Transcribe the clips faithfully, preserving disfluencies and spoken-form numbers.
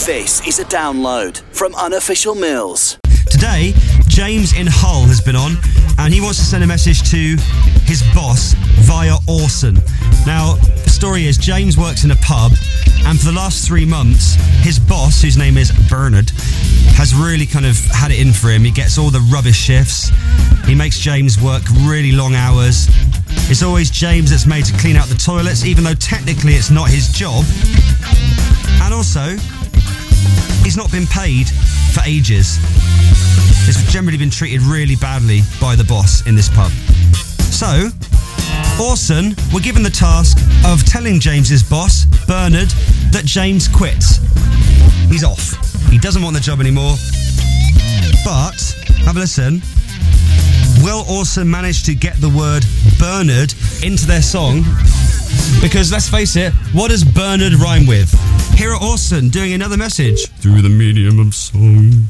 This is a download from Unofficial Mills. Today, James in Hull has been on, and he wants to send a message to his boss via Orson. Now, the story is James works in a pub, and for the last three months, his boss, whose name is Bernard, has really kind of had it in for him. He gets all the rubbish shifts. He makes James work really long hours. It's always James that's made to clean out the toilets, even though technically it's not his job. And also, he's not been paid for ages. He's generally been treated really badly by the boss in this pub. So, Orson were given the task of telling James's boss, Bernard, that James quits. He's off. He doesn't want the job anymore. But, have a listen. Will Orson manage to get the word Bernard into their song? Because let's face it, what does Bernard rhyme with? Here at Orson doing another message through the medium of song.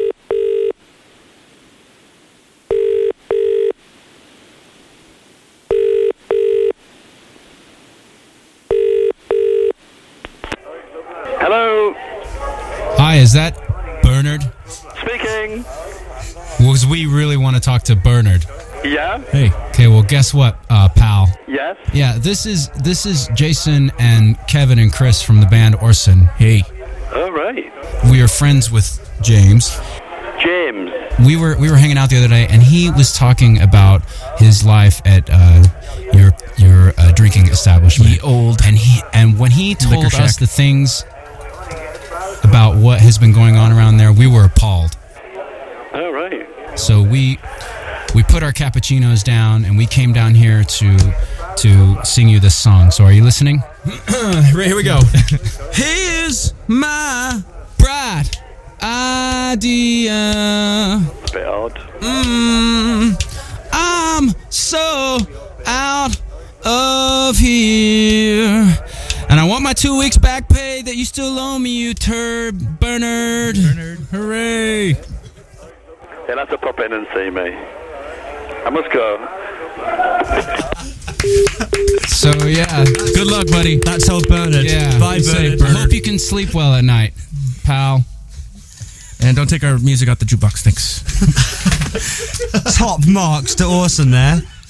Hello. Hi, is that Bernard? Speaking. Because we really want to talk to Bernard. Yeah? Hey. Okay, well, guess what, uh, pal? Yes? Yeah, this is this is Jason and Kevin and Chris from the band Orson. Hey. All right. We are friends with James. James. We were we were hanging out the other day, and he was talking about his life at uh, your your uh, drinking establishment. The old and he and when he told liquor us shack. the things about what has been going on around there, we were appalled. All right. So we we put our cappuccinos down, and we came down here to to sing you this song. So are you listening? Right, here we go. Here's my bright idea. A bit odd. Mm, I'm so out of here. And I want my two weeks back pay that you still owe me, you turd, Bernard. Bernard, hooray. He'll have to pop in and see me. I must go. So, yeah. Good luck, buddy. That's old Bernard. Yeah. Bye, Be safe, Bernard. Hope you can sleep well at night, pal. And don't take our music out the jukebox, thanks. Top marks to Orson there.